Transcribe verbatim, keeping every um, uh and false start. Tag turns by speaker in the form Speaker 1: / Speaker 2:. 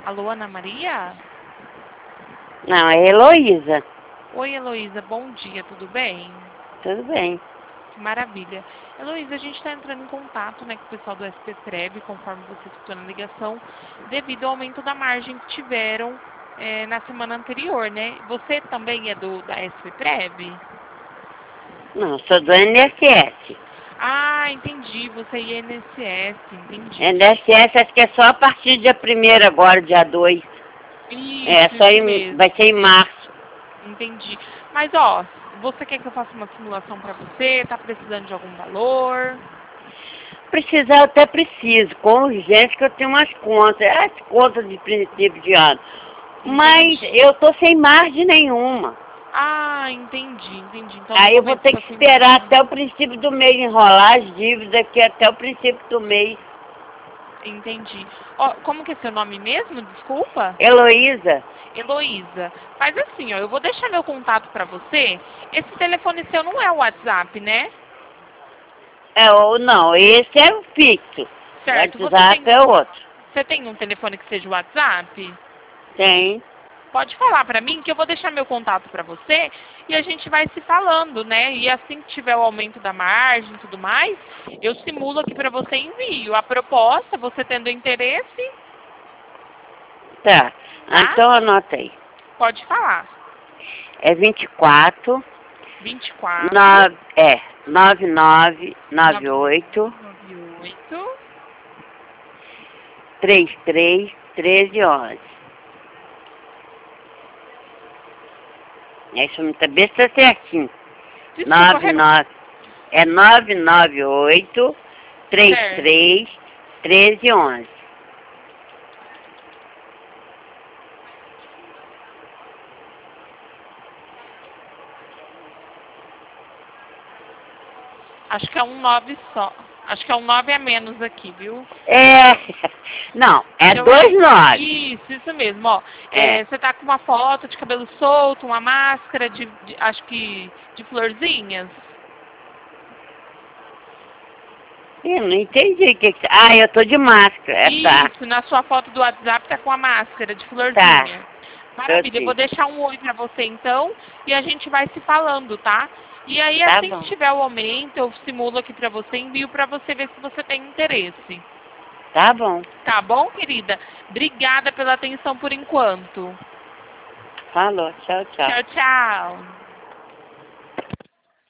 Speaker 1: Alô, Ana Maria?
Speaker 2: Não, é Heloísa.
Speaker 1: Oi, Heloísa, bom dia, tudo bem?
Speaker 2: Tudo bem.
Speaker 1: Que maravilha. Heloísa, a gente está entrando em contato, né, com o pessoal do S P Prev, conforme você citou na ligação, devido ao aumento da margem que tiveram é, na semana anterior, né? Você também é do da S P Prev?
Speaker 2: Não, sou do N S S.
Speaker 1: Ah, entendi, você é I N S S, entendi.
Speaker 2: N S S acho que é só a partir do dia primeiro agora, dia dois. É,
Speaker 1: Isso,
Speaker 2: só
Speaker 1: isso
Speaker 2: em,
Speaker 1: mesmo,
Speaker 2: vai ser em março.
Speaker 1: entendi. Mas, ó, você quer que eu faça uma simulação para você? Tá precisando de algum valor?
Speaker 2: Precisar, eu até preciso, com urgência, que eu tenho umas contas, as contas de princípio de ano. Mas
Speaker 1: Entendi.
Speaker 2: eu tô sem margem nenhuma.
Speaker 1: Ah, entendi, entendi. Então, no
Speaker 2: Aí eu vou
Speaker 1: momento
Speaker 2: ter
Speaker 1: tá
Speaker 2: que
Speaker 1: sem
Speaker 2: esperar
Speaker 1: margem.
Speaker 2: até o princípio do mês enrolar as dívidas, que é até o princípio do mês.
Speaker 1: Entendi. Ó, como que é seu nome mesmo? Desculpa.
Speaker 2: Heloísa,
Speaker 1: Heloísa. Faz assim, ó, eu vou deixar meu contato para você. Esse telefone seu não é o WhatsApp, né?
Speaker 2: é ou não, esse é o fixo. O
Speaker 1: Certo. Você
Speaker 2: WhatsApp
Speaker 1: tem,
Speaker 2: é o outro.
Speaker 1: você tem um telefone que seja o WhatsApp?
Speaker 2: Tem.
Speaker 1: Pode falar para mim que eu vou deixar meu contato para você e a gente vai se falando, né? E assim que tiver o aumento da margem e tudo mais, eu simulo aqui para você e envio a proposta, você tendo interesse,
Speaker 2: Tá. Ah,
Speaker 1: tá?
Speaker 2: então anota aí.
Speaker 1: Pode falar.
Speaker 2: É vinte e quatro,
Speaker 1: vinte e quatro,
Speaker 2: nove, é, nove nove nove oito,
Speaker 1: nove oito,
Speaker 2: três três, treze onze. Isso não tá bem tá certinho.
Speaker 1: desculpa,
Speaker 2: nove
Speaker 1: re-
Speaker 2: nove, é nove nove oito, três
Speaker 1: certo.
Speaker 2: três, treze onze.
Speaker 1: Acho que é um nove só. Acho que é um nove a menos aqui, viu?
Speaker 2: É, não, é
Speaker 1: Deixa eu
Speaker 2: dois
Speaker 1: ver.
Speaker 2: nove.
Speaker 1: Isso, isso mesmo, ó.
Speaker 2: É,
Speaker 1: É, você tá com uma foto de cabelo solto, uma máscara de, de- acho que de florzinhas.
Speaker 2: eu não entendi o que que... Ah, eu tô de máscara, é, tá,
Speaker 1: Isso, na sua foto do WhatsApp tá com a máscara de
Speaker 2: tá,
Speaker 1: florzinha.
Speaker 2: tô
Speaker 1: Maravilha, eu vou
Speaker 2: sim.
Speaker 1: deixar um oi pra você então e a gente vai se falando, tá? E aí
Speaker 2: Tá
Speaker 1: assim que
Speaker 2: bom,
Speaker 1: tiver o aumento, eu simulo aqui pra você, envio pra você ver se você tem interesse.
Speaker 2: tá bom.
Speaker 1: Tá bom, querida? Obrigada pela atenção por enquanto.
Speaker 2: Falou, tchau, tchau.
Speaker 1: Tchau, tchau.